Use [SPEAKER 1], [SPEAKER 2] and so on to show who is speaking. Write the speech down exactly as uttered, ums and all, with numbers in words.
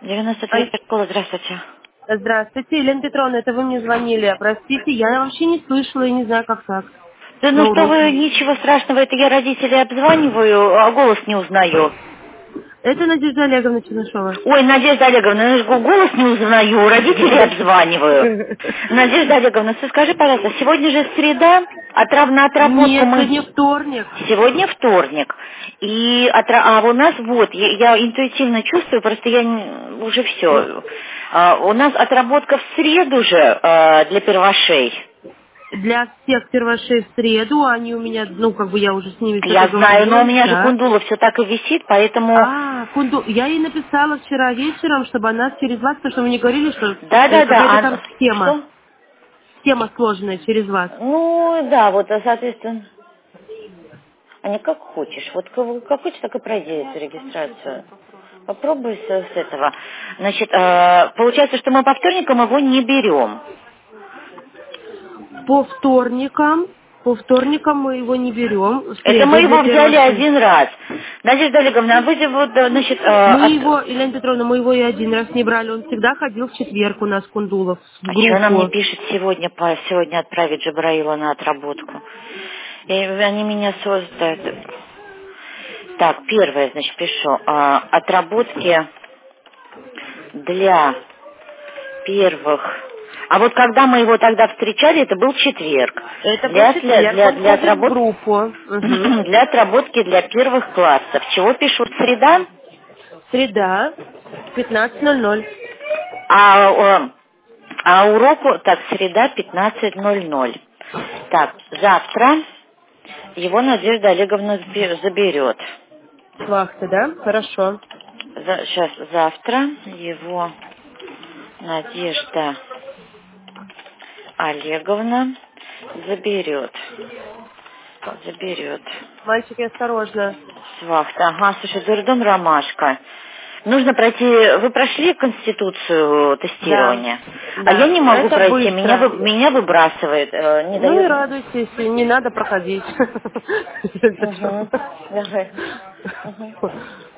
[SPEAKER 1] девяносто
[SPEAKER 2] А,
[SPEAKER 1] третья школа, здравствуйте.
[SPEAKER 2] Здравствуйте, Елена Петровна, это вы мне звонили. Простите, я вообще не слышала и не знаю, как так.
[SPEAKER 1] Да ну
[SPEAKER 2] На
[SPEAKER 1] что вы,
[SPEAKER 2] уроке.
[SPEAKER 1] ничего страшного, это я родителей обзваниваю, а голос не узнаю.
[SPEAKER 2] Это Надежда Олеговна Чернышова.
[SPEAKER 1] Ой, Надежда Олеговна, я же голос не узнаю, родителей обзваниваю. Надежда Олеговна, скажи, пожалуйста, сегодня же среда, отрав- на отработку
[SPEAKER 2] Нет,
[SPEAKER 1] мы...
[SPEAKER 2] сегодня вторник.
[SPEAKER 1] Сегодня вторник. И отра- а у нас вот, я, я интуитивно чувствую, просто я не- уже все. у нас отработка в среду же а, для первошей.
[SPEAKER 2] Для всех первошей в среду, они у меня, ну, как бы я уже с ними все
[SPEAKER 1] Я знаю, но у
[SPEAKER 2] договорилась,
[SPEAKER 1] меня же
[SPEAKER 2] да.
[SPEAKER 1] Кундула все так и висит, поэтому...
[SPEAKER 2] А, Кунду, я ей написала вчера вечером, чтобы она через вас, потому что вы мне говорили, что э,
[SPEAKER 1] Да-да-да,
[SPEAKER 2] какая-то
[SPEAKER 1] а
[SPEAKER 2] там схема,
[SPEAKER 1] что?
[SPEAKER 2] схема сложная через вас.
[SPEAKER 1] Ну, да, вот, а, соответственно... А не как хочешь. Вот как, как хочешь, так и пройди эту регистрацию. Попробуй с, с этого. Значит, э, получается, что мы по вторникам его не берем.
[SPEAKER 2] По вторникам, по вторникам мы его не берем, в
[SPEAKER 1] Это мы
[SPEAKER 2] среду для
[SPEAKER 1] его взяли
[SPEAKER 2] первошей.
[SPEAKER 1] один раз. Надежда Олеговна, а вы же вот, э, значит, э,
[SPEAKER 2] Мы
[SPEAKER 1] от...
[SPEAKER 2] его, Елена Петровна, мы его и один раз не брали. Он всегда ходил в четверг у нас, Кундулов, в
[SPEAKER 1] А что она мне
[SPEAKER 2] группу.
[SPEAKER 1] пишет сегодня, по, сегодня отправить Джабраила на отработку? И они меня создают. Так, первое, значит, пишу. а, отработки для первых. А вот когда мы его тогда встречали, это был четверг.
[SPEAKER 2] Это был
[SPEAKER 1] Для, для,
[SPEAKER 2] четверг,
[SPEAKER 1] для,
[SPEAKER 2] он
[SPEAKER 1] для
[SPEAKER 2] ходит в
[SPEAKER 1] отработки,
[SPEAKER 2] группу. Мгм.
[SPEAKER 1] для отработки для первых классов. Чего пишут? Среда?
[SPEAKER 2] Среда, пятнадцать ноль ноль.
[SPEAKER 1] А, о, а уроку, так, среда пятнадцать ноль ноль. Так, завтра его Надежда Олеговна сбе- заберет.
[SPEAKER 2] С вахты, да? Хорошо.
[SPEAKER 1] сейчас, завтра его Надежда Олеговна заберет. Заберет.
[SPEAKER 2] Мальчики, осторожно.
[SPEAKER 1] С вахты. Ага, слушай, дурдом ромашка. Нужно пройти... Вы прошли конституцию
[SPEAKER 2] Да,
[SPEAKER 1] тестирования? А я
[SPEAKER 2] да.
[SPEAKER 1] не могу
[SPEAKER 2] Это
[SPEAKER 1] пройти. Меня,
[SPEAKER 2] быстро.
[SPEAKER 1] вы- меня выбрасывает. э, Не
[SPEAKER 2] Ну и
[SPEAKER 1] дает...
[SPEAKER 2] радуйтесь, не надо проходить.
[SPEAKER 1] Угу. Давай. Угу.